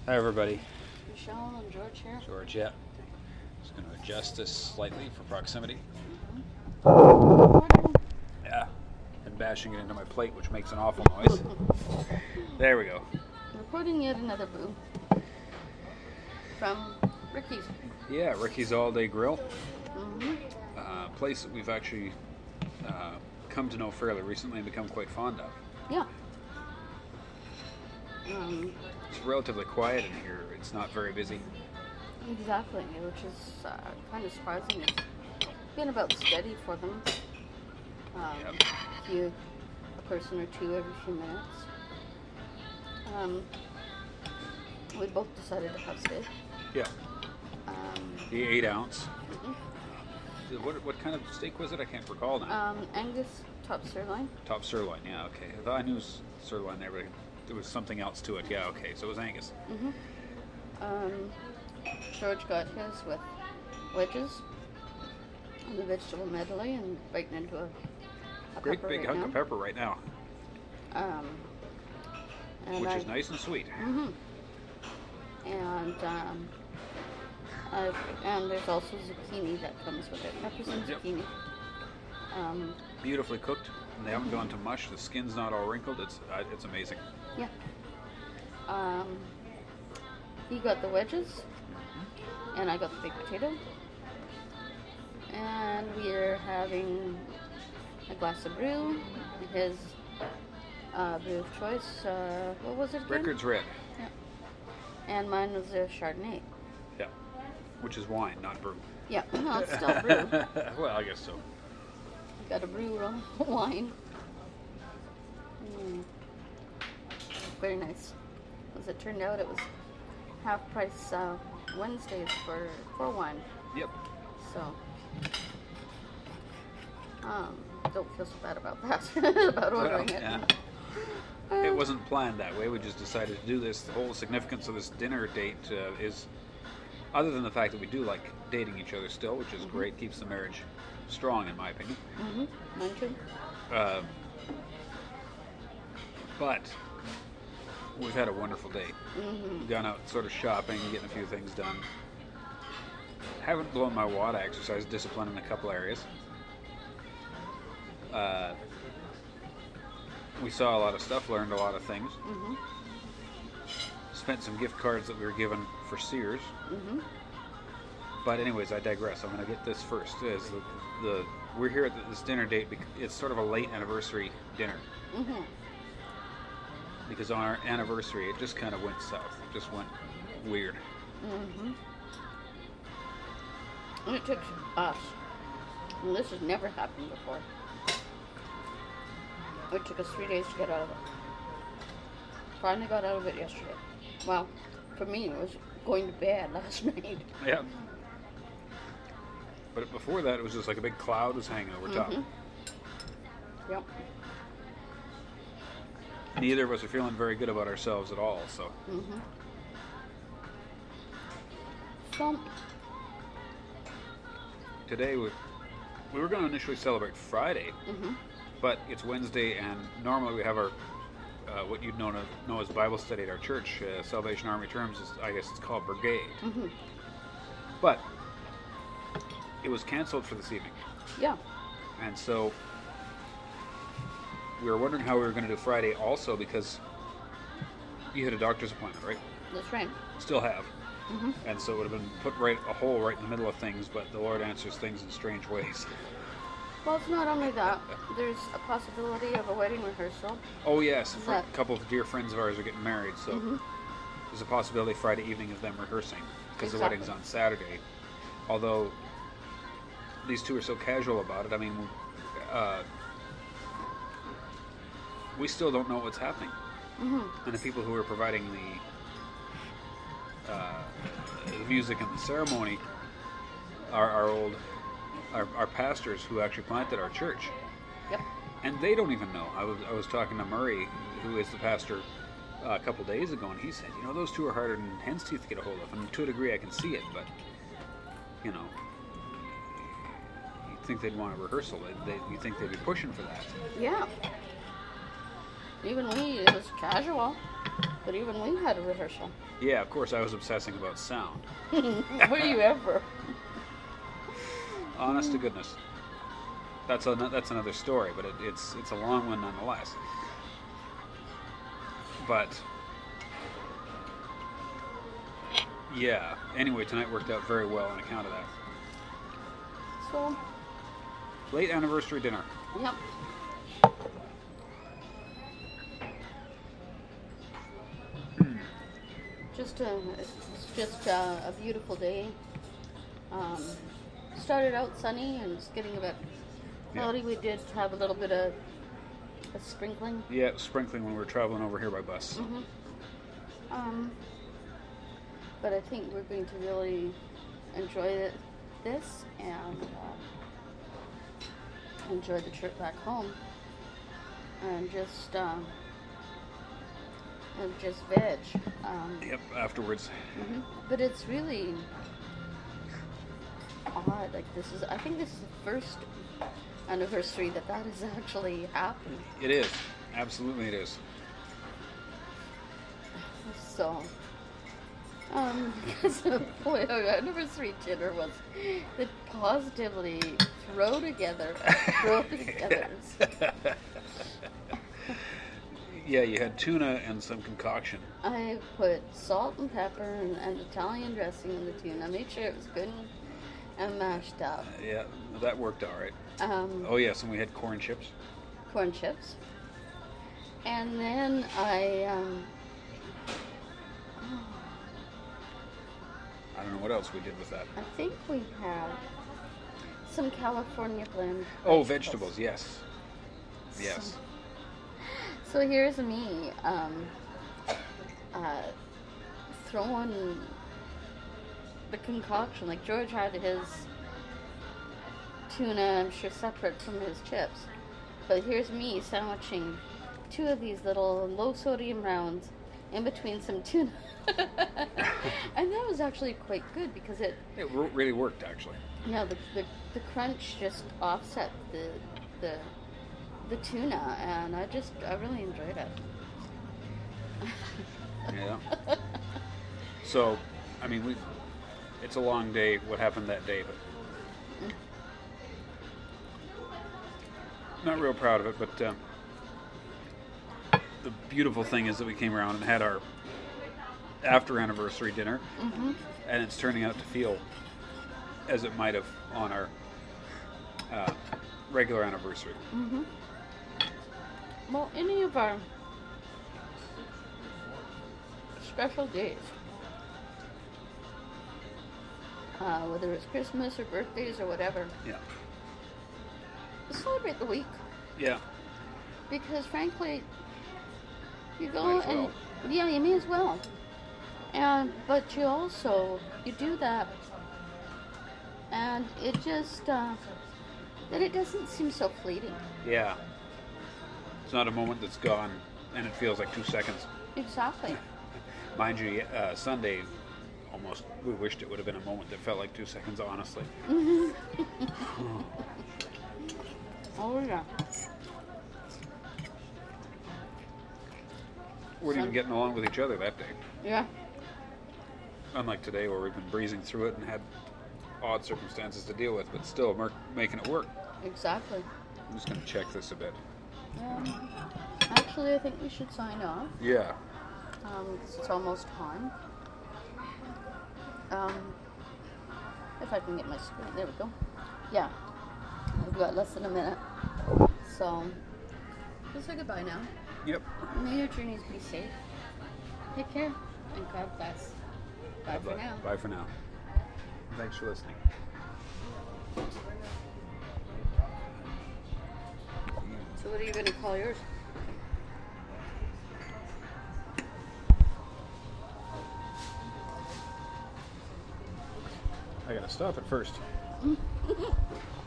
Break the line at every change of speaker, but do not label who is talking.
Hi everybody.
Michelle and George here.
George, yeah. Just going to adjust this slightly for proximity. Yeah. And bashing it into my plate, which makes an awful noise. There we go.
Recording yet another boo from Ricky's.
Yeah, Ricky's All Day Grill.
Mm-hmm.
Place that we've actually come to know fairly recently and become quite fond of.
Yeah.
It's relatively quiet in here. It's not very busy.
Exactly, which is kind of surprising. It's been about steady for them.
Yep.
A person or two every few minutes. We both decided to have steak.
Yeah. The 8 ounce.
Mm-hmm.
What kind of steak was it? I can't recall now.
Angus top sirloin.
Top sirloin, yeah, okay. I thought I knew it was sirloin there, but there was something else to it. Yeah, okay, so it was Angus.
Mm-hmm. George got his with wedges and the vegetable medley and biting into a
Great
pepper
big
right
hunk
now.
of pepper right now, which is nice and sweet.
Mm-hmm. And there's also zucchini that comes with it. Peppers and
Yep.
zucchini.
Beautifully cooked, and they haven't gone to mush. The skin's not all wrinkled. It's amazing.
Yeah. He got the wedges, and I got the baked potato. And we're having a glass of brew. His brew of choice. What was it again?
Rickard's Red.
Yeah. And mine was a Chardonnay.
Yeah, which is wine, not brew.
Yeah, no, it's still brew.
Well, I guess so.
Got a brew wine. Very nice. As it turned out, it was half price Wednesdays for wine.
Yep.
So, don't feel so bad about that. About ordering it.
Yeah. It wasn't planned that way. We just decided to do this. The whole significance of this dinner date is, other than the fact that we do like dating each other still, which is great, keeps the marriage strong in my opinion.
Mm-hmm. Mine too.
But we've had a wonderful day.
Mm-hmm.
Gone out sort of shopping, getting a few things done. Haven't blown my wad. I exercise discipline in a couple areas. We saw a lot of stuff, learned a lot of things.
Mm-hmm.
Spent some gift cards that we were given for Sears.
Mm-hmm.
But anyways, I digress. I'm going to get this first. We're here at this dinner date. It's sort of a late anniversary dinner.
Mm-hmm.
Because on our anniversary, it just kind of went south. It just went weird.
Mm-hmm. And it took us, and this has never happened before. It took us 3 days to get out of it. Finally got out of it yesterday. Well, for me, it was going to bed last night.
Yeah. But before that, it was just like a big cloud was hanging over top.
Yep.
Neither of us are feeling very good about ourselves at all, so.
So,
Today, we were going to initially celebrate Friday, but it's Wednesday, and normally we have our, what you'd know as Bible study at our church. Salvation Army terms, I guess it's called Brigade. But it was canceled for this evening.
yeah.
And so we were wondering how we were going to do Friday also, because you had a doctor's appointment, right?
That's right.
Still have. And so it would have been put a hole right in the middle of things, but the Lord answers things in strange ways.
Well, it's not only that. There's a possibility of a wedding rehearsal.
Oh yes, a couple of dear friends of ours are getting married, so there's a possibility Friday evening of them rehearsing, because the wedding's on Saturday. Although these two are so casual about it, I mean, we still don't know what's happening. And the people who are providing the music and the ceremony are our pastors who actually planted our church.
Yep.
And they don't even know. I was talking to Murray, who is the pastor, a couple days ago, and he said, those two are harder than hen's teeth to get a hold of. And to a degree, I can see it, but you'd think they'd want a rehearsal. You'd think they'd be pushing for that.
Yeah. Even it was casual. But even we had a rehearsal.
Yeah, of course, I was obsessing about sound.
Were you ever?
Honest to goodness. That's another story, but it's a long one nonetheless. But yeah. Anyway, tonight worked out very well on account of that.
So,
Late anniversary dinner.
yep. It's just a beautiful day. Started out sunny and it's getting a bit cloudy. We did have a little bit of a sprinkling.
Yeah, it was sprinkling when we were traveling over here by bus.
But I think we're going to really enjoy this and enjoy the trip back home and just veg.
Yep, afterwards.
But it's really odd. Like I think this is the first anniversary that has actually happened.
It is. Absolutely it is.
So, because boy, our anniversary dinner was positively throw together.
Yeah, you had tuna and some concoction.
I put salt and pepper and Italian dressing in the tuna. I made sure it was good and mashed up.
Yeah, that worked all right. Oh yes, and we had corn chips.
Corn chips. And then I
don't know what else we did with that.
I think we had some California blend.
Oh, vegetables, yes. Yes.
So here's me throwing the concoction. Like George had his tuna, I'm sure, separate from his chips. But here's me sandwiching 2 of these little low sodium rounds in between some tuna. And that was actually quite good because it
really worked, actually.
Yeah, the crunch just offset the tuna, and I really enjoyed it.
Yeah. So, I mean, it's a long day. What happened that day, but not real proud of it. But the beautiful thing is that we came around and had our after anniversary dinner, and it's turning out to feel as it might have on our regular anniversary.
Well, any of our special days, whether it's Christmas or birthdays or whatever, celebrate the week.
Yeah.
Because frankly, you go
Might as well.
and you may as well. But you do that, and it just then it doesn't seem so fleeting.
Yeah. It's not a moment that's gone and it feels like 2 seconds.
Exactly.
Mind you, Sunday, almost, we wished it would have been a moment that felt like 2 seconds, honestly.
Oh, yeah.
We're even getting along with each other that day.
Yeah.
Unlike today where we've been breezing through it and had odd circumstances to deal with, but still making it work.
Exactly.
I'm just going to check this a bit.
Actually, I think we should sign off.
Yeah.
Because it's almost time. If I can get my screen. There we go. Yeah. We've got less than a minute. So, we'll say goodbye now.
Yep.
May your journeys be safe. Take care. And God bless. Bye for now.
Bye for now. Thanks for listening.
So what are you going to call yours?
I gotta stop it first.